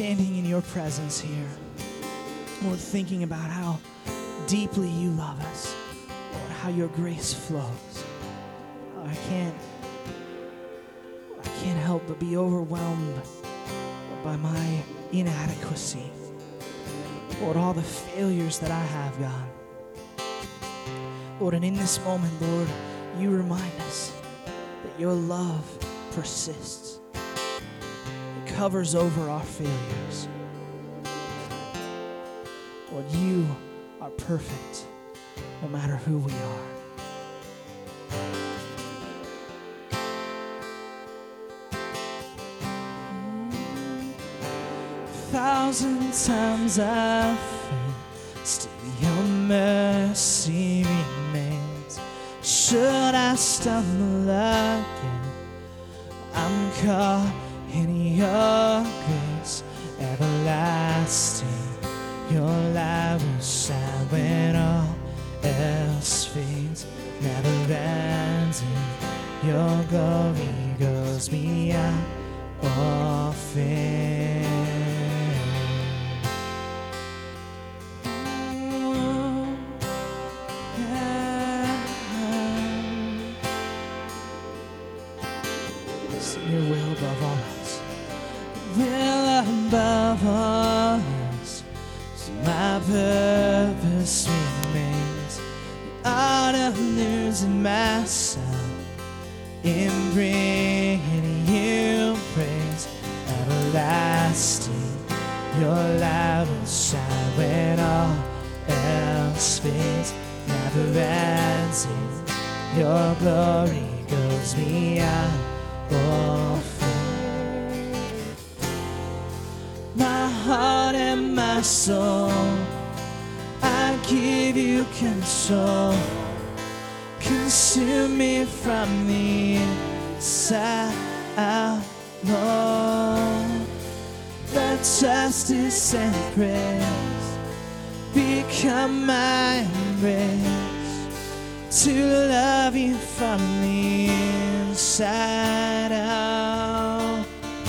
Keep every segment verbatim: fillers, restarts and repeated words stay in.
standing in your presence here, Lord, thinking about how deeply you love us, Lord, how your grace flows. I can't, I can't help but be overwhelmed by my inadequacy. Lord, all the failures that I have, God. Lord, and in this moment, Lord, you remind us that your love persists. It covers over our failures. Lord, you are perfect no matter who we are. A thousand times I've failed, still your mercy remains. Should I stumble again, I'm caught in your grace everlasting. Your light will shine when all else fades, never ending. Your glory goes beyond all fame. Your will above all else, will above all else, so my purpose remains. The art of losing myself in bringing you praise everlasting. Your light will shine when all else fades, never ending. Your glory goes beyond all fame. My heart and my soul, I give you control. Consume me from the inside out, Lord. Let justice and praise become my embrace, to love you from the inside out.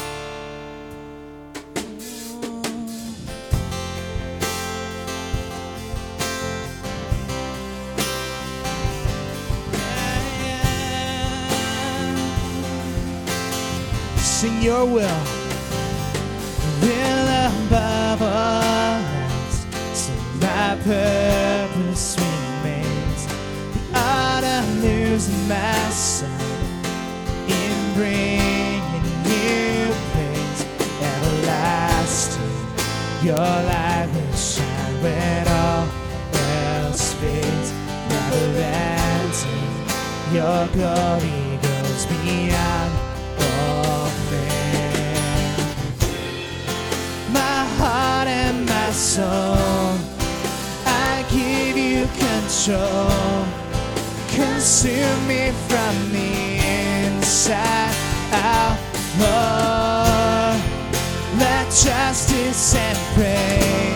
Sing your will, will above all else, so my purpose remains. The art of losing myself in bringing you praise everlasting. Your light will shine when all else fades, never ending. Your glory goes beyond all fame. My heart and my soul, I give you control. Consume me from the inside out, Lord. Let justice and praise